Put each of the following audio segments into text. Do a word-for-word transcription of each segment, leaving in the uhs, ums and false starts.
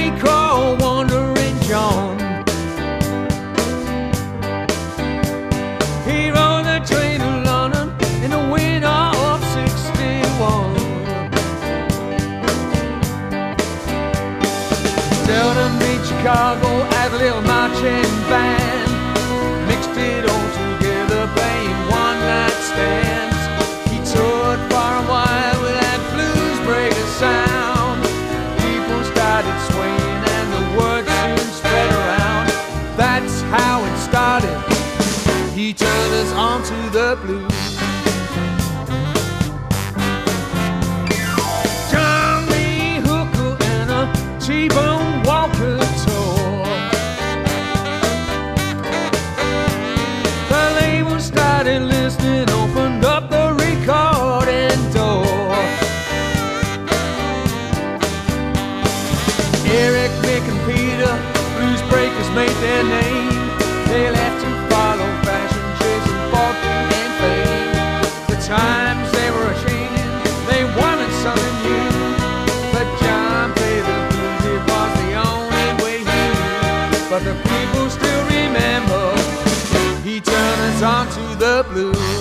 we call Wandering John. He rode the train to London in the winter of sixty-one. Seldom meet Chicago as a little marching band, mixed it all together playing one-night stands. He toured far and wide with that blues breaker sound. People started swaying and the word soon spread around. That's how it started. He turned us on to the blues. John Lee Hooker and a T-Bone Walker tour. The label started listening, opened up the recording door. Eric, Mick and Peter, blues breakers made their name. They left to follow fashion, chasing fortune and fame. The times they were changing, they wanted something new. But John played the blues, it was the only way he knew. But the people still remember, he turned us on to the blues.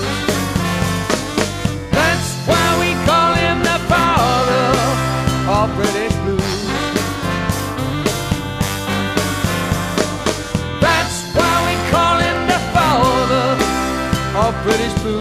That's why we call him the father of British blues. Of British blues.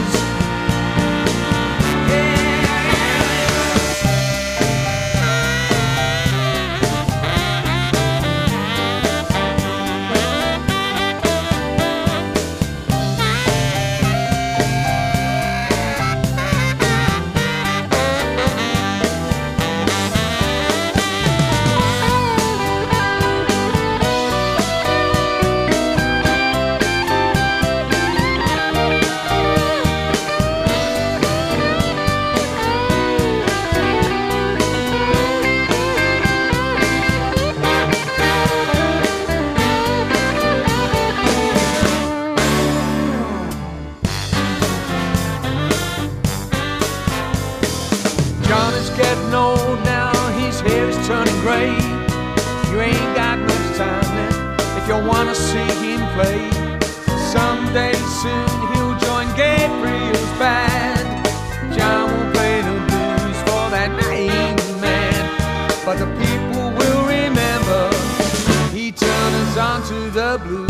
John is getting old now, his hair is turning gray. You ain't got much time left if you wanna see him play. Someday soon he'll join Gabriel's band. John will play the blues for that name man, but the people will remember he turned us on to the blues.